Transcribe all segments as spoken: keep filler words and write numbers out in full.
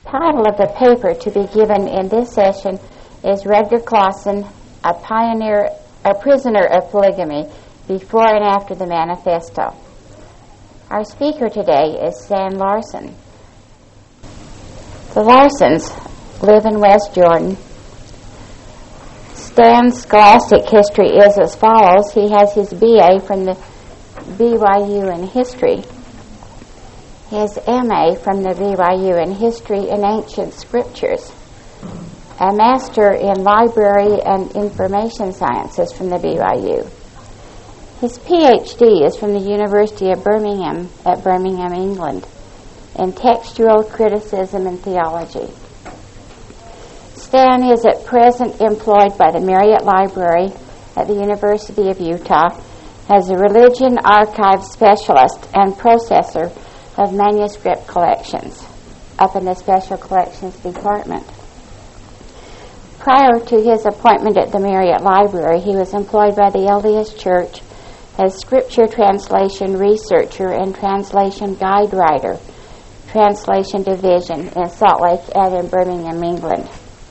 Title of the paper to be given in this session is Rutger Clausen, a pioneer, a prisoner of polygamy, before and after the Manifesto. Our speaker today is Stan Larson. The Larsons live in West Jordan. Stan's scholastic history is as follows. He has his B A from the B Y U in history, his M A from the B Y U in history and ancient scriptures, a master in library and information sciences from the B Y U. His P H D is from the University of Birmingham at Birmingham, England, in textual criticism and theology. Stan is at present employed by the Marriott Library at the University of Utah as a religion archive specialist and processor of manuscript collections up in the Special Collections Department. Prior to his appointment at the Marriott Library, he was employed by the L D S Church as scripture translation researcher and translation guide writer, Translation Division in Salt Lake and in Birmingham, England.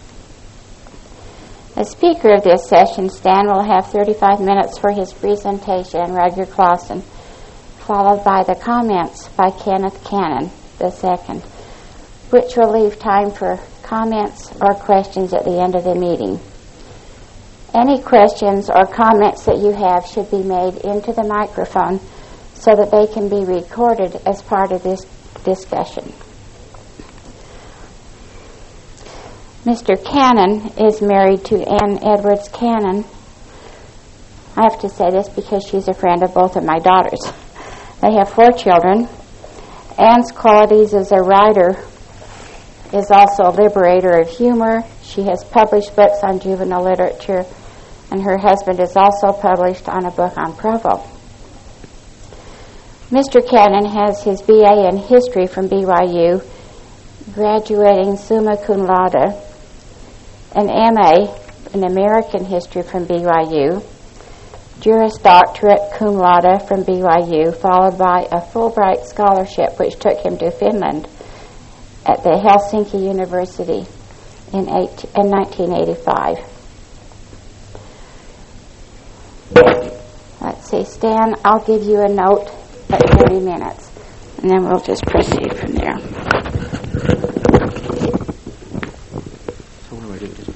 The speaker of this session, Stan, will have thirty-five minutes for his presentation, Rutger Clausen, followed by the comments by Kenneth Cannon the second, which will leave time for comments or questions at the end of the meeting. Any questions or comments that you have should be made into the microphone so that they can be recorded as part of this discussion. Mister Cannon is married to Ann Edwards Cannon. I have to say this because she's a friend of both of my daughters. They have four children. Ann's qualities as a writer is also a liberator of humor. She has published books on juvenile literature, and her husband is also published on a book on Provo. Mister Cannon has his B A in history from B Y U, graduating summa cum laude, an M A in American history from B Y U, Juris Doctorate cum laude from B Y U, followed by a Fulbright scholarship which took him to Finland at the Helsinki University in, eight, in nineteen eighty-five. Let's see, Stan, I'll give you a note at thirty minutes, and then we'll just proceed from there. So what do I do? Just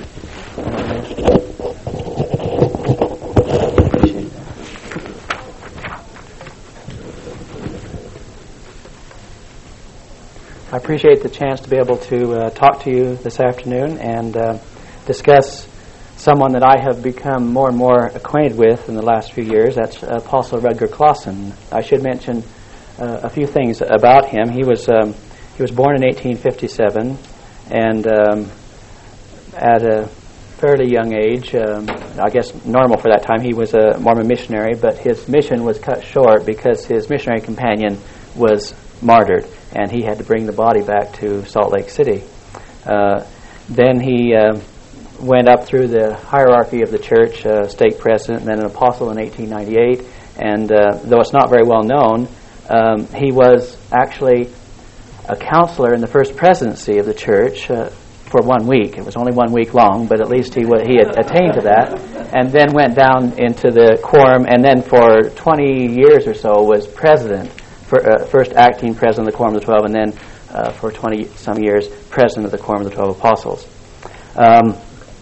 appreciate that. I appreciate the chance to be able to uh, talk to you this afternoon and uh, discuss someone that I have become more and more acquainted with in the last few years. That's uh, Apostle Rutger Clausen. I should mention uh, a few things about him. He was um, he was born in eighteen fifty-seven, and um, at a fairly young age, um, I guess normal for that time, he was a Mormon missionary, but his mission was cut short because his missionary companion was martyred, and he had to bring the body back to Salt Lake City. Uh, then he uh, went up through the hierarchy of the church, uh, stake president, and then an apostle in eighteen ninety-eight. And uh, though it's not very well known, um, he was actually a counselor in the first presidency of the church uh, for one week. It was only one week long, but at least he w- he had attained to that, and then went down into the quorum, and then for twenty years or so was president, for, uh, first acting president of the Quorum of the Twelve, and then uh, for twenty-some years president of the Quorum of the Twelve Apostles. Um,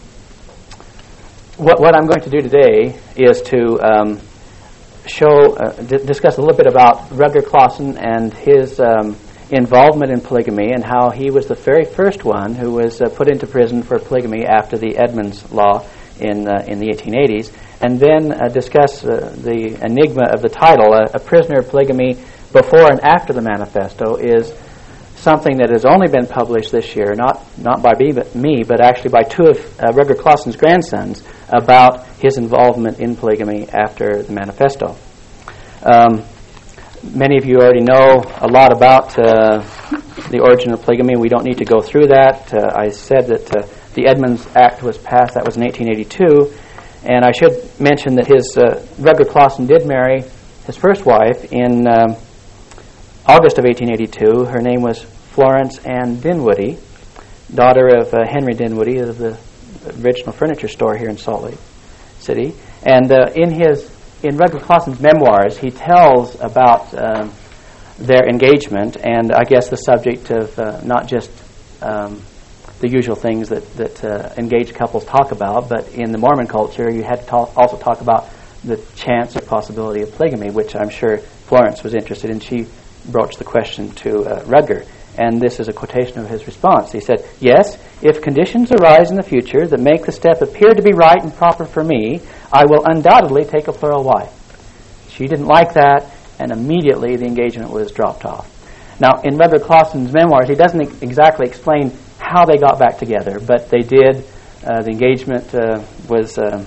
What, what I'm going to do today is to um, show, uh, d- discuss a little bit about Rutger Clausen and his um, involvement in polygamy, and how he was the very first one who was uh, put into prison for polygamy after the Edmunds Law in uh, in the eighteen eighties, and then uh, discuss uh, the enigma of the title. Uh, a prisoner of polygamy before and after the Manifesto is something that has only been published this year, not not by me, but, me, but actually by two of uh, Rutger Clausen's grandsons, about his involvement in polygamy after the Manifesto. Um, many of you already know a lot about uh, the origin of polygamy. We don't need to go through that. Uh, I said that uh, the Edmunds Act was passed. That was in eighteen eighty-two. And I should mention that his uh, Rutger Clausen did marry his first wife in um, August of eighteen eighty-two. Her name was Florence Ann Dinwoodie, daughter of uh, Henry Dinwoodie of the original furniture store here in Salt Lake City. And uh, in his in Rutger Clausen's memoirs, he tells about um, their engagement, and I guess the subject of uh, not just um, the usual things that that uh, engaged couples talk about, but in the Mormon culture, you had to talk, also talk about the chance or possibility of polygamy, which I'm sure Florence was interested in. She broached the question to uh, Rutger, and this is a quotation of his response. He said, "Yes, if conditions arise in the future that make the step appear to be right and proper for me, I will undoubtedly take a plural wife." She didn't like that, and immediately the engagement was dropped off. Now, in Rutger Clausen's memoirs, he doesn't e- exactly explain how they got back together, but they did. Uh, the engagement uh, was uh,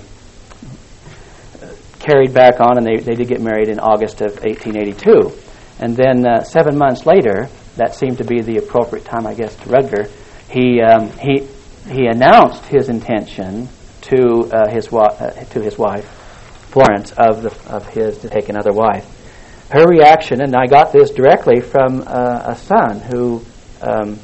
carried back on, and they, they did get married in August of eighteen eighty-two. And then uh, seven months later, that seemed to be the appropriate time, I guess, to Rutger, he um, he he announced his intention to uh, his wa- uh, to his wife, Florence, of the of his to take another wife. Her reaction, and I got this directly from uh, a son who um,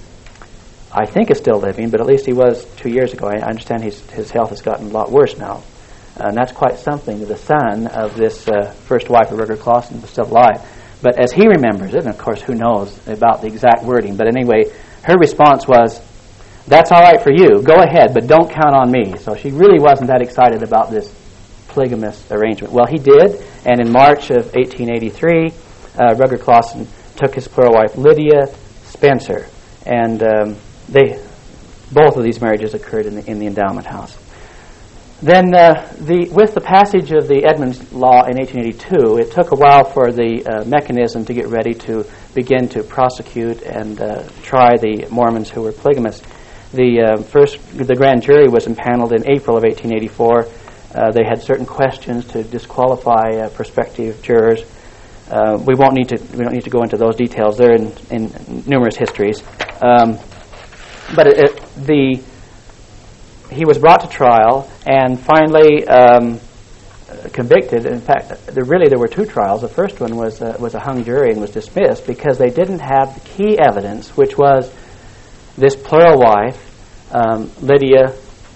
I think is still living, but at least he was two years ago. I understand his his health has gotten a lot worse now, and that's quite something. The son of this uh, first wife of Rutger Clausen was still alive. But as he remembers it, and of course who knows about the exact wording, but anyway, her response was, "That's all right for you. Go ahead, but don't count on me." So she really wasn't that excited about this polygamous arrangement. Well, he did, and in March of eighteen eighty-three, uh, Rutger Clausen took his plural wife, Lydia Spencer, and um, they both of these marriages occurred in the, in the endowment house. Then, uh, the with the passage of the Edmunds Law in eighteen eighty-two, it took a while for the uh, mechanism to get ready to begin to prosecute and uh, try the Mormons who were polygamists. The uh, first, the grand jury was impaneled in April of eighteen eighty-four. Uh, they had certain questions to disqualify uh, prospective jurors. Uh, we won't need to. We don't need to go into those details. They're in, in numerous histories. Um, but it, it, the he was brought to trial and finally um, convicted. In fact, there really there were two trials. The first one was uh, was a hung jury and was dismissed because they didn't have the key evidence, which was this plural wife, um, Lydia,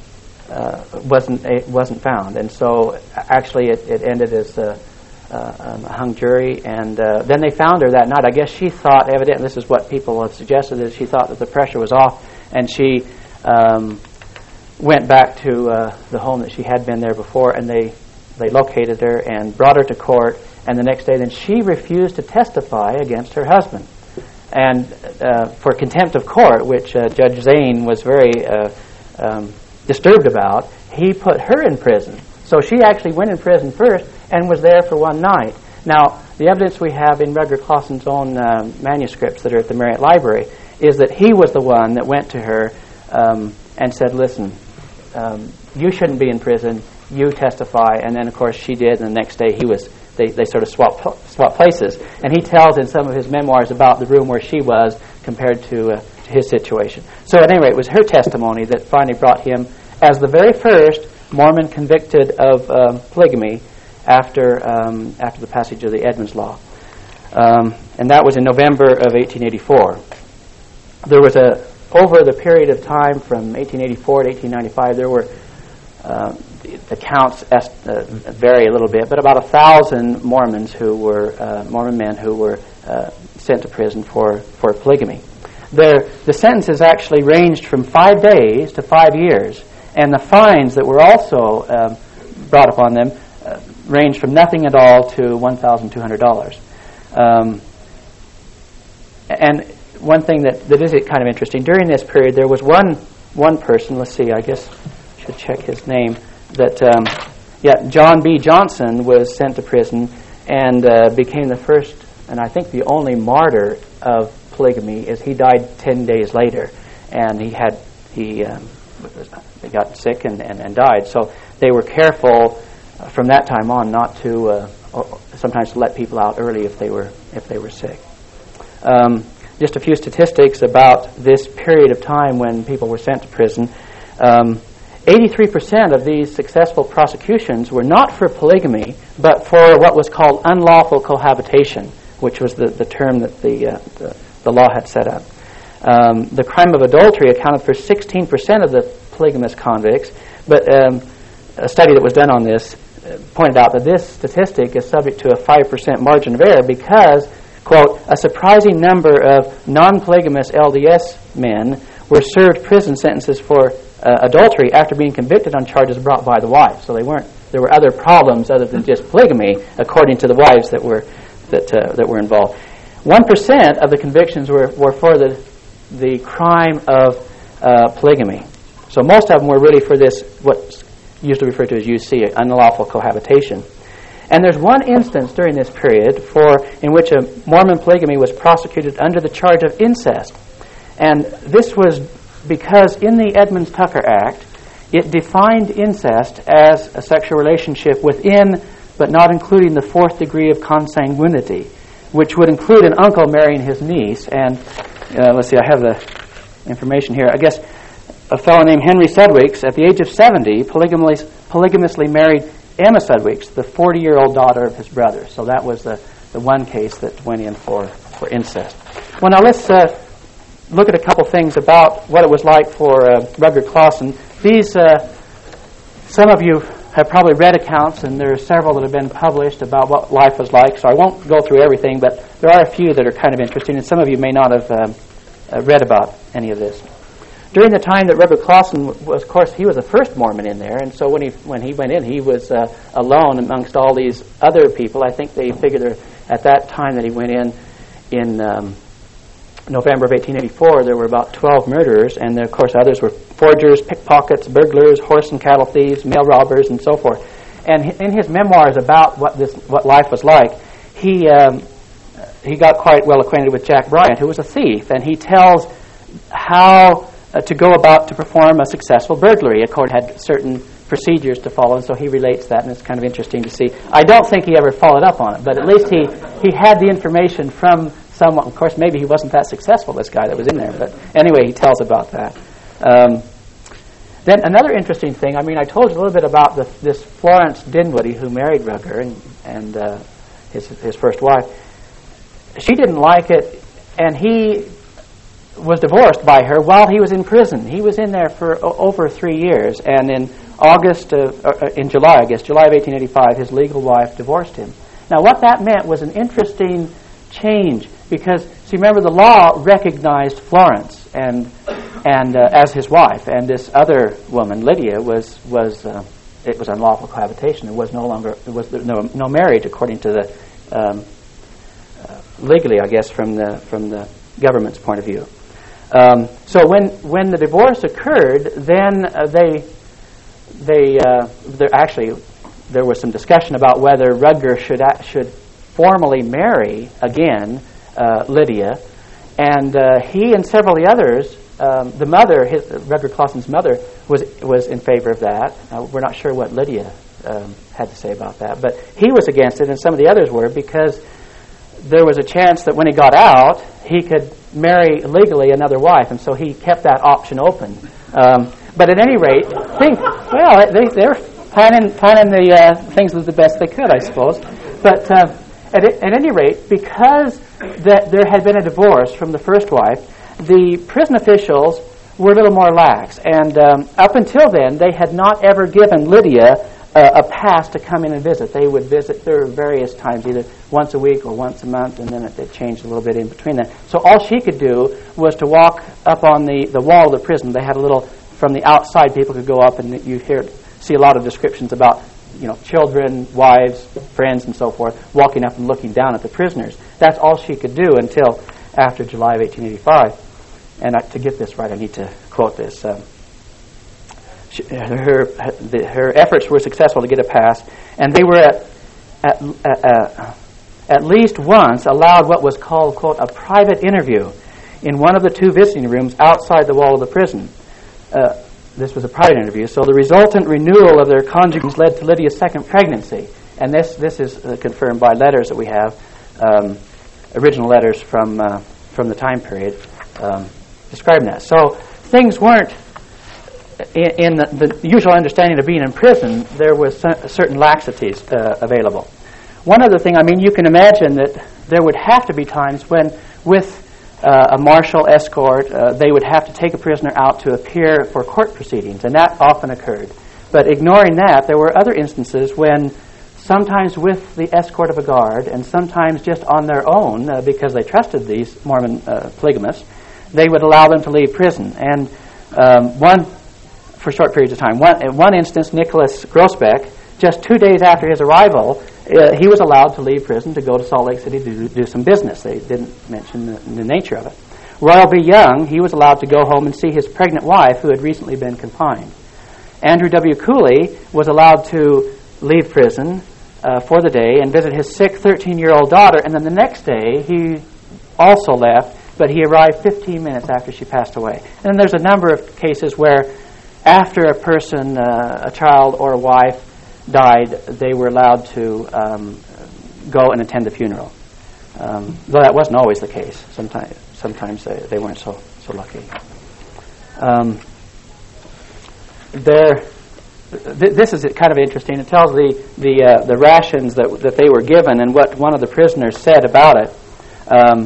uh, wasn't a, wasn't found, and so actually it, it ended as a, uh, um, a hung jury. And uh, then they found her that night. I guess she thought, evidently, this is what people have suggested, that she thought that the pressure was off, and she um, went back to uh, the home that she had been there before, and they they located her and brought her to court. And the next day, then she refused to testify against her husband, and uh, for contempt of court, which uh, Judge Zane was very uh, um, disturbed about. He put her in prison. So she actually went in prison first and was there for one night. Now, the evidence we have in Rutger Clausen's own uh, manuscripts that are at the Marriott Library is that he was the one that went to her um, and said, "Listen, um, you shouldn't be in prison. You testify." And then, of course, she did. And the next day, he was. They, they sort of swapped swap places. And he tells in some of his memoirs about the room where she was compared to, uh, to his situation. So at any rate, it was her testimony that finally brought him as the very first Mormon convicted of um, polygamy after um, after the passage of the Edmunds Law. Um, and that was in November of eighteen eighty-four. There was a, over the period of time from eighteen eighty-four to eighteen ninety-five, there were uh, the counts est- uh, vary a little bit, but about a thousand Mormons who were uh, Mormon men who were uh, sent to prison for, for polygamy. Their, the sentences actually ranged from five days to five years, and the fines that were also um, brought upon them uh, ranged from nothing at all to one thousand two hundred dollars. Um, and one thing that, that is kind of interesting, during this period there was one one person, let's see, I guess I should check his name, that, um, yeah, John B. Johnson was sent to prison and uh, became the first, and I think the only martyr of polygamy, as he died ten days later. And he had, he um, he got sick and, and, and died. So they were careful uh, from that time on not to, uh, sometimes to let people out early if they were, if they were sick. Um, just a few statistics about this period of time when people were sent to prison. Um, eighty-three percent of these successful prosecutions were not for polygamy, but for what was called unlawful cohabitation, which was the, the term that the, uh, the the law had set up. Um, the crime of adultery accounted for sixteen percent of the polygamous convicts, but um, a study that was done on this uh, pointed out that this statistic is subject to a five percent margin of error because, quote, a surprising number of non-polygamous L D S men were served prison sentences for uh, adultery after being convicted on charges brought by the wife. So they weren't. There were other problems other than just polygamy, according to the wives that were that uh, that were involved. One percent of the convictions were, were for the the crime of uh, polygamy. So most of them were really for this, what's usually referred to as U C, unlawful cohabitation. And there's one instance during this period for in which a Mormon polygamy was prosecuted under the charge of incest. And this was because in the Edmunds-Tucker Act, it defined incest as a sexual relationship within, but not including, the fourth degree of consanguinity, which would include an uncle marrying his niece. And uh, let's see, I have the information here. I guess a fellow named Henry Sudweeks, at the age of seventy, polygamous, polygamously married Emma Sudweeks, the forty-year-old daughter of his brother. So that was the, the one case that went in for, for incest. Well, now let's uh, look at a couple things about what it was like for uh, Rutger Clawson. These, uh, some of you have probably read accounts, and there are several that have been published about what life was like, so I won't go through everything, but there are a few that are kind of interesting, and some of you may not have um, uh, read about any of this. During the time that Rutger Clawson was, of course, he was the first Mormon in there, and so when he when he went in, he was uh, alone amongst all these other people. I think they figured there, at that time that he went in, in um, November of eighteen eighty-four, there were about twelve murderers, and there, of course, others were forgers, pickpockets, burglars, horse and cattle thieves, mail robbers, and so forth. And in his memoirs about what this what life was like, he um, he got quite well acquainted with Jack Bryant, who was a thief, and he tells how uh, to go about to perform a successful burglary. Of course, had certain procedures to follow, and so he relates that, and it's kind of interesting to see. I don't think he ever followed up on it, but at least he, he had the information from someone. Of course, maybe he wasn't that successful, this guy that was in there, but anyway, he tells about that. Um, then another interesting thing, I mean, I told you a little bit about the, this Florence Dinwiddie who married Rutger and, and uh, his, his first wife. She didn't like it, and he was divorced by her while he was in prison. He was in there for o- over three years, and in August, of, uh, in July, I guess, July of eighteen eighty-five, his legal wife divorced him. Now, what that meant was an interesting change, because, see, remember, the law recognized Florence and and uh, as his wife, and this other woman, Lydia, was was uh, it was unlawful cohabitation. There was no longer there was no no marriage according to the um, uh, legally, I guess, from the from the government's point of view. Um, so when when the divorce occurred, then uh, they they uh, there actually there was some discussion about whether Rutger should a- should formally marry again uh, Lydia, and uh, he and several of the others, um, the mother, his, Rutger Clawson's mother, was was in favor of that. Uh, we're not sure what Lydia um, had to say about that, but he was against it, and some of the others were, because there was a chance that when he got out, he could marry legally another wife, and so he kept that option open. Um, but at any rate, think, well, they, they're planning, planning the uh, things the best they could, I suppose. But uh, at, at any rate, because that there had been a divorce from the first wife, the prison officials were a little more lax. And um, up until then, they had not ever given Lydia Uh, a pass to come in and visit. They would visit there various times, either once a week or once a month, and then it, it changed a little bit in between that. So all she could do was to walk up on the, the wall of the prison. They had a little, from the outside, people could go up, and you hear see a lot of descriptions about, you know, children, wives, friends, and so forth, walking up and looking down at the prisoners. That's all she could do until after July of eighteen eighty-five. And I, to get this right, I need to quote this. Um, She, her the, her efforts were successful to get a pass, and they were at at, uh, at least once allowed what was called, quote, a private interview in one of the two visiting rooms outside the wall of the prison. Uh, this was a private interview, so the resultant renewal of their conjugals led to Lydia's second pregnancy, and this this is uh, confirmed by letters that we have, um, original letters from uh, from the time period um, describing that. So things weren't. In, in the, the usual understanding of being in prison, there was certain laxities uh, available. One other thing, I mean, you can imagine that there would have to be times when, with uh, a martial escort, uh, they would have to take a prisoner out to appear for court proceedings, and that often occurred. But ignoring that, there were other instances when, sometimes with the escort of a guard, and sometimes just on their own, uh, because they trusted these Mormon uh, polygamists, they would allow them to leave prison. And um, one, for short periods of time, one, in one instance, Nicholas Grossbeck, just two days after his arrival, uh, he was allowed to leave prison to go to Salt Lake City to do, do some business. They didn't mention the, the nature of it. Royal B. Young, he was allowed to go home and see his pregnant wife, who had recently been confined. Andrew W. Cooley was allowed to leave prison uh, for the day and visit his sick thirteen-year-old daughter, and then the next day he also left, but he arrived fifteen minutes after she passed away. And then there's a number of cases where after a person, uh, a child or a wife, died, they were allowed to um, go and attend the funeral. Um, though that wasn't always the case. Sometimes sometimes they, they weren't so, so lucky. Um, there, th- this is kind of interesting. It tells the the, uh, the rations that, that they were given and what one of the prisoners said about it. Um,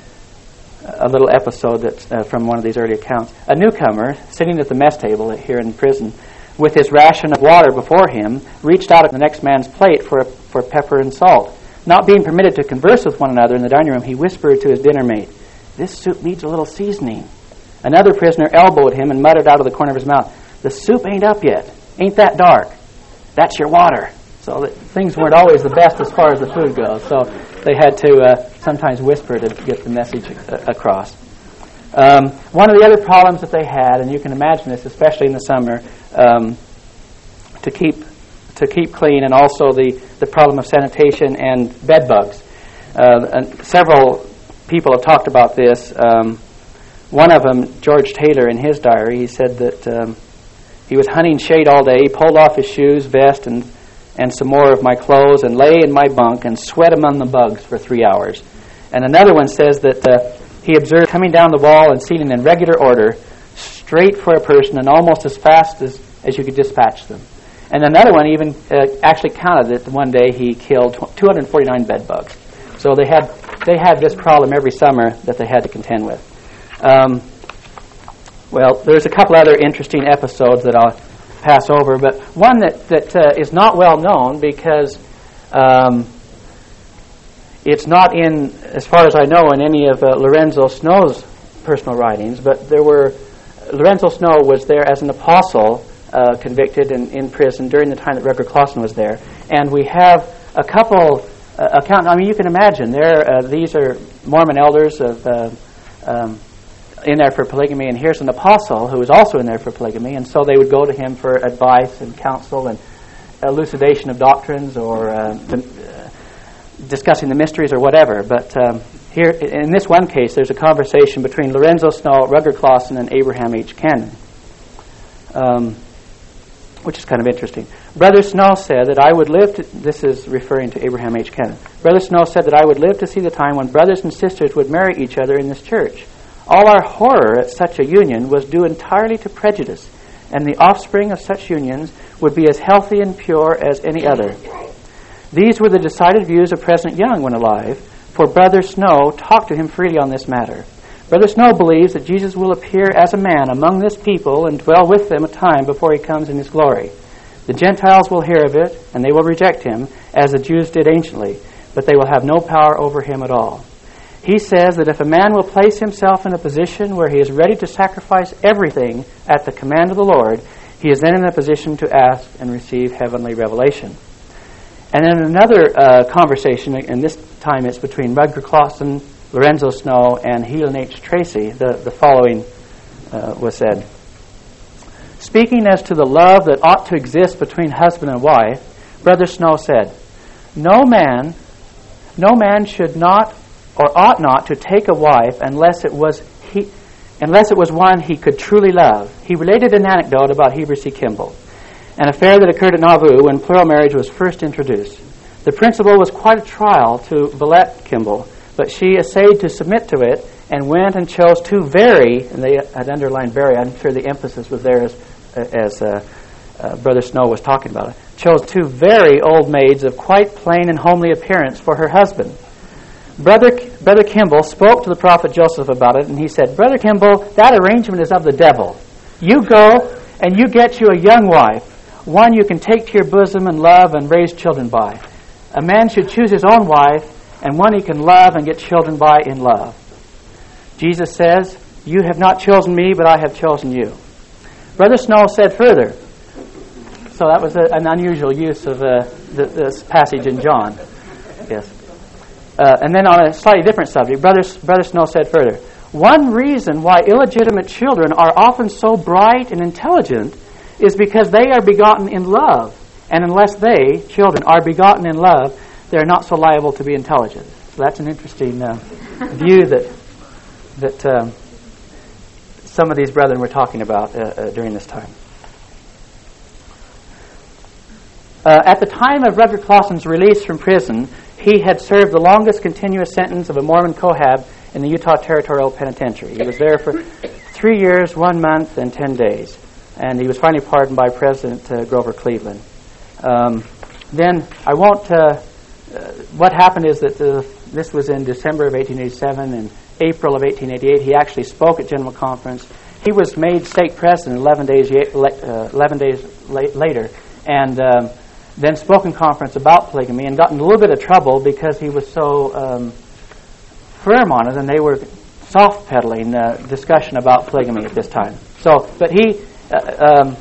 a little episode that's uh, from one of these early accounts. A newcomer, sitting at the mess table here in prison, with his ration of water before him, reached out at the next man's plate for for pepper and salt. Not being permitted to converse with one another in the dining room, he whispered to his dinner mate, "This soup needs a little seasoning." Another prisoner elbowed him and muttered out of the corner of his mouth, "The soup ain't up yet. Ain't that dark? That's your water." So that things weren't always the best as far as the food goes. So they had to uh, sometimes whisper to get the message uh, across. Um, one of the other problems that they had, and you can imagine this, especially in the summer, um, to keep to keep clean, and also the, the problem of sanitation and bed bugs. Uh, and several people have talked about this. Um, one of them, George Taylor, in his diary, he said that um, he was hunting shade all day. He pulled off his shoes, vest, and and some more of my clothes, and lay in my bunk and sweat among the bugs for three hours. And another one says that uh, he observed coming down the wall and seating in regular order, straight for a person, and almost as fast as, as you could dispatch them. And another one even uh, actually counted that one day he killed two hundred forty-nine bed bugs. So they had they had this problem every summer that they had to contend with. Um, well, there's a couple other interesting episodes that I'll pass over, but one that, that uh, is not well known because um, it's not in, as far as I know, in any of uh, Lorenzo Snow's personal writings, but there were, Lorenzo Snow was there as an apostle, uh, convicted and in prison during the time that Rutger Clawson was there, and we have a couple uh, account. I mean, you can imagine, there uh, these are Mormon elders of uh, um, in there for polygamy, and here's an apostle who is also in there for polygamy, and so they would go to him for advice and counsel and elucidation of doctrines, or uh, the, uh, discussing the mysteries or whatever. But um, here, in this one case, there's a conversation between Lorenzo Snow, Rutger Clawson, and Abraham H. Cannon, um, which is kind of interesting. Brother Snow said that I would live to, this is referring to Abraham H. Cannon, Brother Snow said that I would live to see the time when brothers and sisters would marry each other in this church. All our horror at such a union was due entirely to prejudice, and the offspring of such unions would be as healthy and pure as any other. These were the decided views of President Young when alive, for Brother Snow talked to him freely on this matter. Brother Snow believes that Jesus will appear as a man among this people and dwell with them a time before he comes in his glory. The Gentiles will hear of it, and they will reject him, as the Jews did anciently, but they will have no power over him at all. He says that if a man will place himself in a position where he is ready to sacrifice everything at the command of the Lord, he is then in a position to ask and receive heavenly revelation. And then another uh, conversation, and this time it's between Rutger Clawson, Lorenzo Snow, and Helen H. Tracy, the, the following uh, was said. Speaking as to the love that ought to exist between husband and wife, Brother Snow said, No man, no man should not or ought not to take a wife unless it was he, unless it was one he could truly love. He related an anecdote about Heber C. Kimball, an affair that occurred at Nauvoo when plural marriage was first introduced. The principle was quite a trial to Villette Kimball, but she essayed to submit to it and went and chose two very, and they had underlined very, I'm sure the emphasis was there as, as uh, uh, Brother Snow was talking about it, chose two very old maids of quite plain and homely appearance for her husband. Brother Brother Kimball spoke to the prophet Joseph about it, and he said, Brother Kimball, that arrangement is of the devil. You go and you get you a young wife, one you can take to your bosom and love and raise children by. A man should choose his own wife, and one he can love and get children by in love. Jesus says, you have not chosen me, but I have chosen you. Brother Snow said further, so that was a, an unusual use of uh, the, this passage in John. Yes. Uh, and then on a slightly different subject, Brother, Brother Snow said further, one reason why illegitimate children are often so bright and intelligent is because they are begotten in love. And unless they, children, are begotten in love, they are not so liable to be intelligent. So that's an interesting uh, view that that um, some of these brethren were talking about uh, uh, during this time. Uh, at the time of Rutger Clausen's release from prison, he had served the longest continuous sentence of a Mormon cohab in the Utah Territorial Penitentiary. He was there for three years, one month, and ten days. And he was finally pardoned by President uh, Grover Cleveland. Um, then I won't... Uh, uh, what happened is that uh, this was in December of eighteen eighty-seven, and April of eighteen eighty-eight, he actually spoke at General Conference. He was made stake president eleven days, uh, eleven days la- later, and um, then spoke in conference about polygamy and got in a little bit of trouble because he was so um, firm on it, and they were soft-pedaling uh, discussion about polygamy at this time. So, but he, uh, um,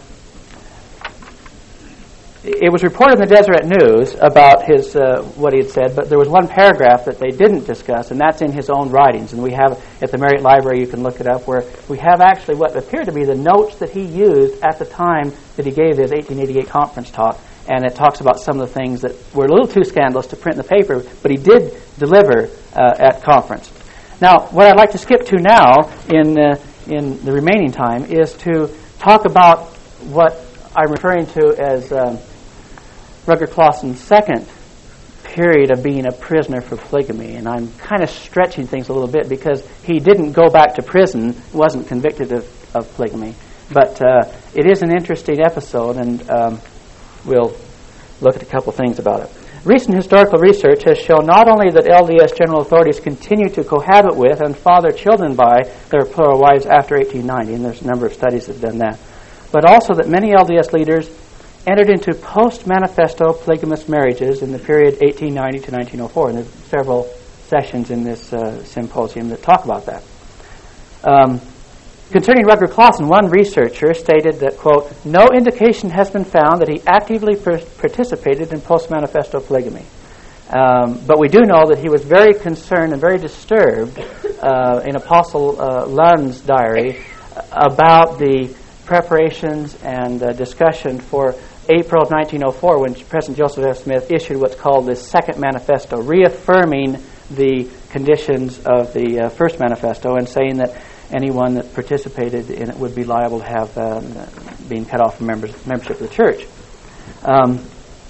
it was reported in the Deseret News about his uh, what he had said, but there was one paragraph that they didn't discuss, and that's in his own writings. And we have at the Marriott Library, you can look it up, where we have actually what appear to be the notes that he used at the time that he gave his eighteen eighty-eight conference talk. And it talks about some of the things that were a little too scandalous to print in the paper, but he did deliver uh, at conference. Now, what I'd like to skip to now in uh, in the remaining time is to talk about what I'm referring to as um, Rutger Clausen's second period of being a prisoner for polygamy. And I'm kind of stretching things a little bit because he didn't go back to prison, wasn't convicted of, of polygamy. But uh, it is an interesting episode, and um, we'll look at a couple things about it. Recent historical research has shown not only that L D S general authorities continue to cohabit with and father children by their plural wives after eighteen ninety, and there's a number of studies that have done that, but also that many L D S leaders entered into post-manifesto polygamous marriages in the period eighteen ninety to nineteen oh four, and there's several sessions in this uh, symposium that talk about that. Um, Concerning Rutger Clausen, one researcher stated that, quote, no indication has been found that he actively per- participated in post-manifesto polygamy. Um, but we do know that he was very concerned and very disturbed uh, in Apostle uh, Lund's diary about the preparations and uh, discussion for April of nineteen oh four, when President Joseph F. Smith issued what's called the Second Manifesto, reaffirming the conditions of the uh, First Manifesto and saying that anyone that participated in it would be liable to have um, being cut off from members, membership of the church. Um,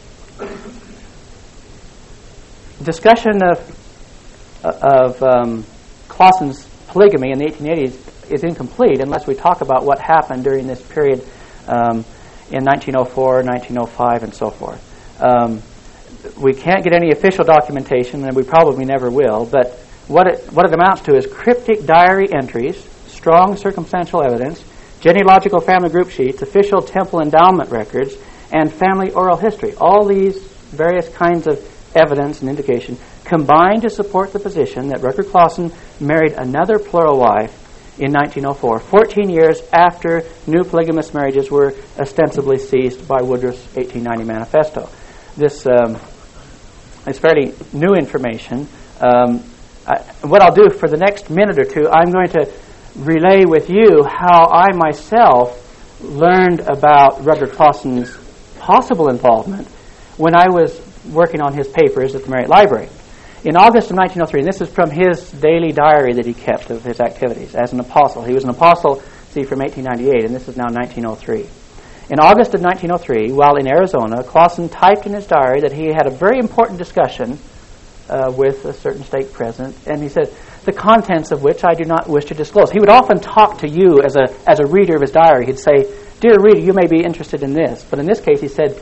discussion of of um, Clausen's polygamy in the eighteen eighties is incomplete unless we talk about what happened during this period um, in nineteen oh four, nineteen oh five, and so forth. Um, we can't get any official documentation, and we probably never will, but what it, what it amounts to is cryptic diary entries, strong circumstantial evidence, genealogical family group sheets, official temple endowment records, and family oral history. All these various kinds of evidence and indication combine to support the position that Rutger Clausen married another plural wife in nineteen oh four, fourteen years after new polygamous marriages were ostensibly ceased by Woodruff's eighteen ninety manifesto. This um, is fairly new information. Um, I, what I'll do for the next minute or two, I'm going to relay with you how I myself learned about Rutger Clausen's possible involvement when I was working on his papers at the Marriott Library. In August of nineteen oh three, and this is from his daily diary that he kept of his activities as an apostle. He was an apostle, see, from eighteen ninety-eight, and this is now nineteen oh three. In August of nineteen oh three, while in Arizona, Clausen typed in his diary that he had a very important discussion uh, with a certain stake president, and he said, the contents of which I do not wish to disclose. He would often talk to you as a as a reader of his diary. He'd say, dear reader, you may be interested in this. But in this case, he said,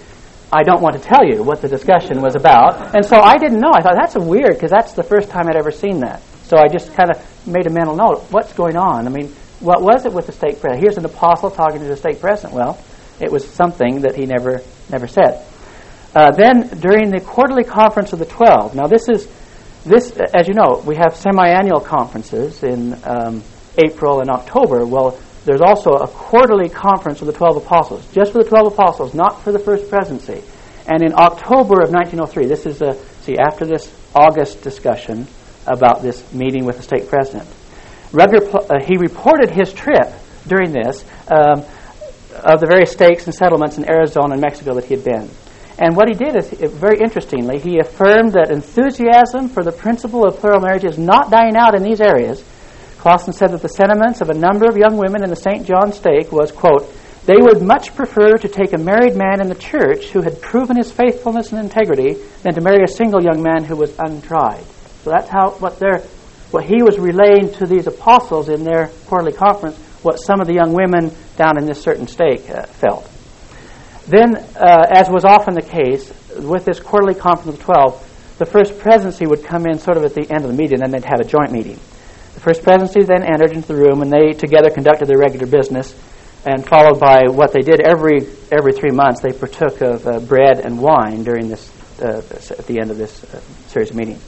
I don't want to tell you what the discussion was about. And so I didn't know. I thought, that's a weird, because that's the first time I'd ever seen that. So I just kind of made a mental note. What's going on? I mean, what was it with the stake president? Here's an apostle talking to the stake president. Well, it was something that he never never said. Uh, then during the quarterly conference of the twelve. Now this is, this, as you know, we have semi-annual conferences in um, April and October. Well, there's also a quarterly conference of the twelve apostles, just for the twelve apostles, not for the first presidency. And in October of nineteen oh three, this is, a, see, after this August discussion about this meeting with the stake president, Rudger, uh, he reported his trip during this um, of the various stakes and settlements in Arizona and Mexico that he had been. And what he did is, very interestingly, he affirmed that enthusiasm for the principle of plural marriage is not dying out in these areas. Clausen said that the sentiments of a number of young women in the Saint John stake was, quote, they would much prefer to take a married man in the church who had proven his faithfulness and integrity than to marry a single young man who was untried. So that's how what they're, what he was relaying to these apostles in their quarterly conference, what some of the young women down in this certain stake uh, felt. Then, uh, as was often the case, with this quarterly conference of the twelve, the first presidency would come in sort of at the end of the meeting, and then they'd have a joint meeting. The first presidency then entered into the room, and they together conducted their regular business, and followed by what they did every every three months, they partook of uh, bread and wine during this, uh, at the end of this uh, series of meetings.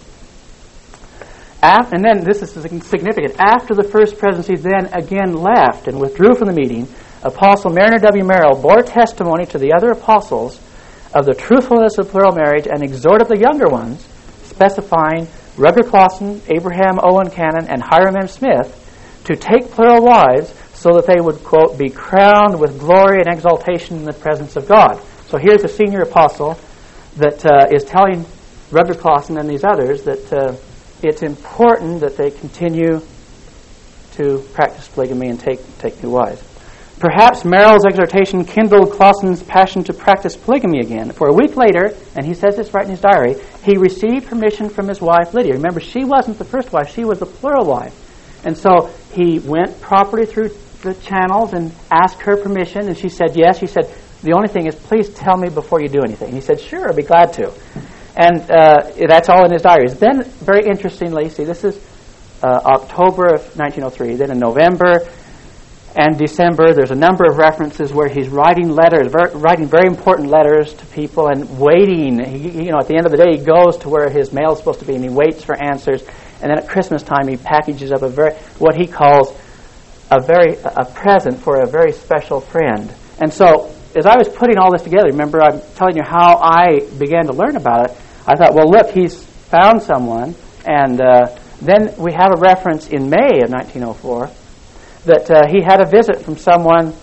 After, and then, this is significant, after the first presidency then again left and withdrew from the meeting, Apostle Mariner W. Merrill bore testimony to the other apostles of the truthfulness of plural marriage and exhorted the younger ones, specifying Rudger Clausen, Abraham Owen Cannon, and Hiram M. Smith, to take plural wives so that they would, quote, be crowned with glory and exaltation in the presence of God. So here's the senior apostle that uh, is telling Rudger Clausen and these others that uh, it's important that they continue to practice polygamy and take, take new wives. Perhaps Merrill's exhortation kindled Clausen's passion to practice polygamy again. For a week later, and he says this right in his diary, he received permission from his wife Lydia. Remember, she wasn't the first wife, she was the plural wife. And so he went properly through the channels and asked her permission, and she said yes. He said, the only thing is, please tell me before you do anything. And he said, sure, I'd be glad to. And uh, that's all in his diaries. Then, very interestingly, see, this is uh, October of nineteen oh three. Then in November and December, there's a number of references where he's writing letters, ver- writing very important letters to people and waiting. He, you know, at the end of the day, he goes to where his mail is supposed to be, and he waits for answers. And then at Christmas time, he packages up a very, what he calls a very a present for a very special friend. And so, as I was putting all this together, remember I'm telling you how I began to learn about it. I thought, well, look, he's found someone, and uh, then we have a reference in May of nineteen oh four that uh, he had a visit from someone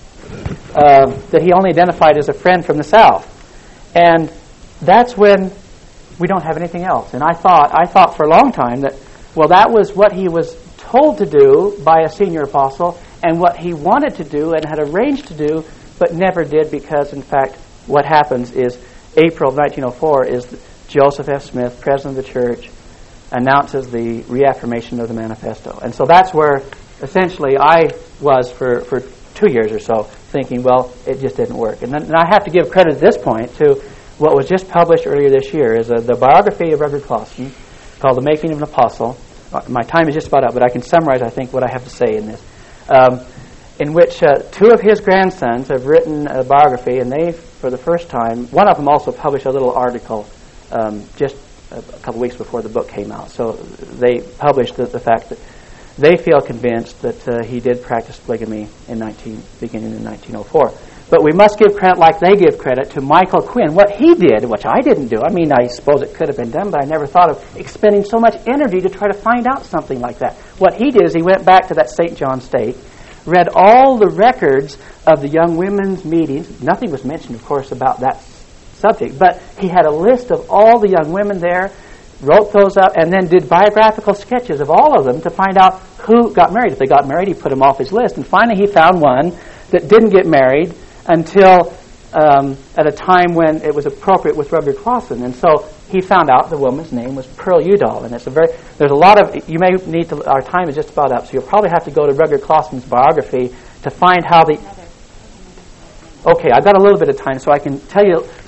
uh, that he only identified as a friend from the South, and that's when we don't have anything else. And I thought, I thought for a long time that, well, that was what he was told to do by a senior apostle, and what he wanted to do and had arranged to do, but never did, because in fact, what happens is April of nineteen oh four is Joseph F. Smith, president of the church, announces the reaffirmation of the manifesto. And so that's where essentially I was for, for two years or so, thinking, well, it just didn't work. And then and I have to give credit at this point to what was just published earlier this year, is a, the biography of Rudger Clausen called The Making of an Apostle. My time is just about up, but I can summarize, I think, what I have to say in this. Um, in which uh, two of his grandsons have written a biography, and they, for the first time, one of them also published a little article um, just a couple weeks before the book came out. So they published the, the fact that they feel convinced that uh, he did practice polygamy in nineteen beginning in nineteen oh four. But we must give credit, like they give credit, to Michael Quinn. What he did, which I didn't do, I mean, I suppose it could have been done, but I never thought of expending so much energy to try to find out something like that. What he did is he went back to that Saint John stake, read all the records of the young women's meetings. Nothing was mentioned, of course, about that subject, but he had a list of all the young women there, wrote those up, and then did biographical sketches of all of them to find out who got married. If they got married, he put them off his list. And finally he found one that didn't get married until um, at a time when it was appropriate with Rudger Clausen. And so he found out the woman's name was Pearl Udall. And it's a very, there's a lot of, you may need to, our time is just about up, so you'll probably have to go to Rudger Clausen's biography to find how the, okay, I've got a little bit of time, so I can tell you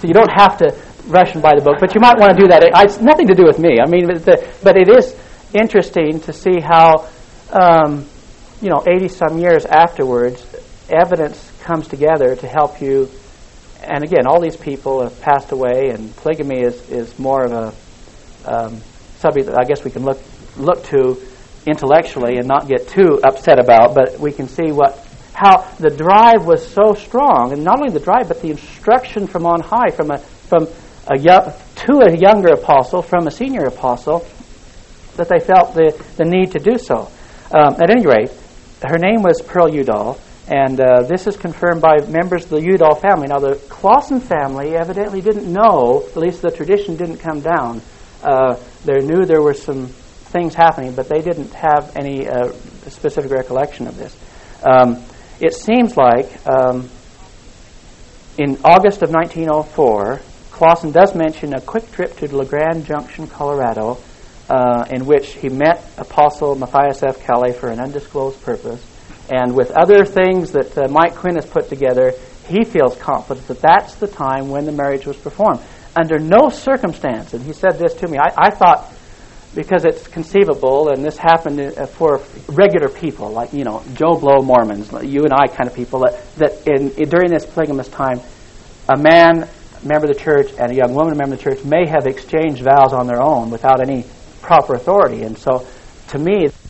So you don't have to rush and buy the book, but you might want to do that. It, it's nothing to do with me. I mean, but, the, but it is interesting to see how, um, you know, eighty-some years afterwards, evidence comes together to help you. And again, all these people have passed away, and polygamy is, is more of a um, subject that I guess we can look look to intellectually and not get too upset about. But we can see what how the drive was so strong, and not only the drive, but the instruction from on high, from a from a young, to a younger apostle, from a senior apostle, that they felt the, the need to do so. Um, at any rate, her name was Pearl Udall. And uh, this is confirmed by members of the Udall family. Now, the Clausen family evidently didn't know, at least the tradition didn't come down. Uh, they knew there were some things happening, but they didn't have any uh, specific recollection of this. Um, it seems like um, in August of nineteen oh four, Clausen does mention a quick trip to La Grande Junction, Colorado, uh, in which he met Apostle Matthias F. Kelly for an undisclosed purpose. And with other things that uh, Mike Quinn has put together, he feels confident that that's the time when the marriage was performed. Under no circumstance, and he said this to me, I, I thought, because it's conceivable, and this happened uh, for regular people, like, you know, Joe Blow Mormons, like you and I kind of people, that, that in, in, during this polygamous time, a man, a member of the church, and a young woman, a member of the church, may have exchanged vows on their own without any proper authority. And so, to me,